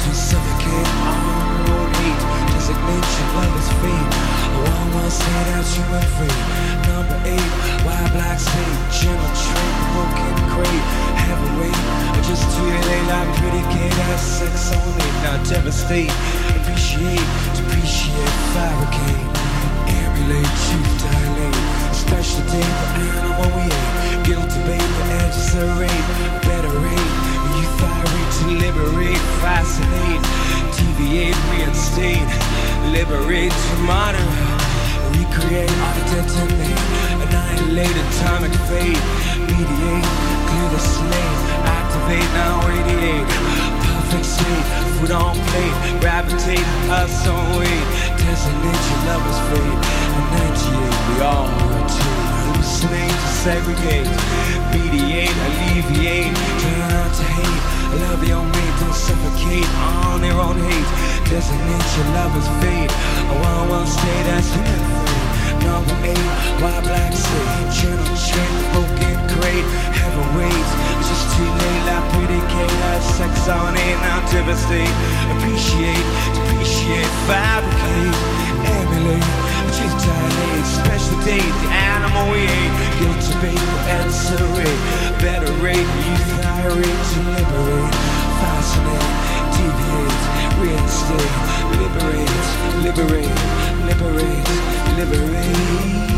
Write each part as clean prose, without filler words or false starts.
to suffocate our own hate. Designation, love is fate. One will say that you are free. Number 8, why black state? Gentle trait, broken crate. Heavyweight, just too late. Like pretty kid, that's sex only. Now devastate, appreciate, depreciate, fabricate, emulate, truth dilate. Special day, the animal we ate. Guilty bait, the edges are rape. Better rate, youth irate to liberate, fascinate, deviate, reinstate, liberate to moderate, recreate, detonate, annihilate, atomic fate, mediate, clear the slate, activate, now radiate, perfect state, food on plate, gravitate, us on weight, designate your lover's fate, enunciate, we all rotate, hallucinate to segregate, mediate, alleviate, turn out to hate, love your mate, don't suffocate on their own hate, designate your lover's fate, one will stay, that's human fate. Number 8, why black state, gentle trait, broken crate, heavyweight, just too late, like pretty K, like sex on it, now devastate, appreciate, depreciate, fabricate, emulate, just dilate, special date, the animal we ate, guilty bait, answer rate, better rate, youth irate to liberate, fascinate, deviate, reinstate, liberate, liberate, liberate, liberate.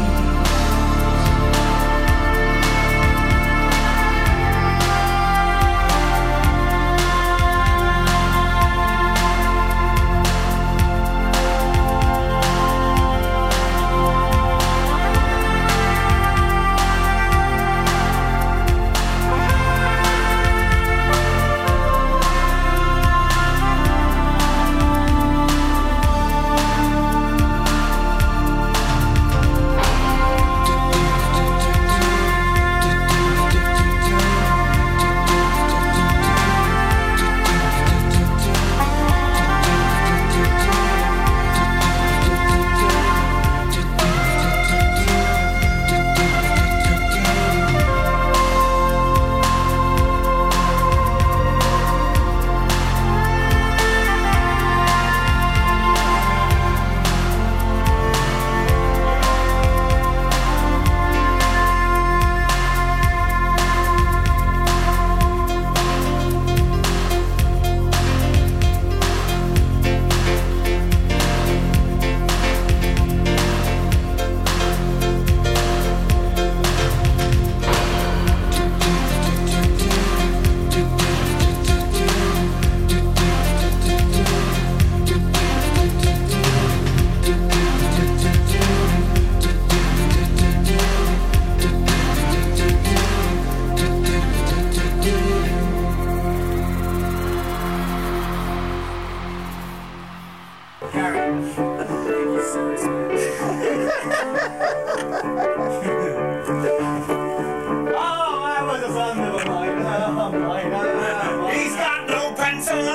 He's got no pants on.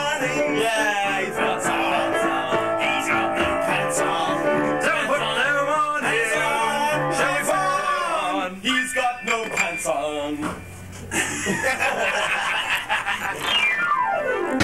Yeah, he's got no pants on. He's got no pants on. Don't put them on him. Shall we on? He's got no pants on.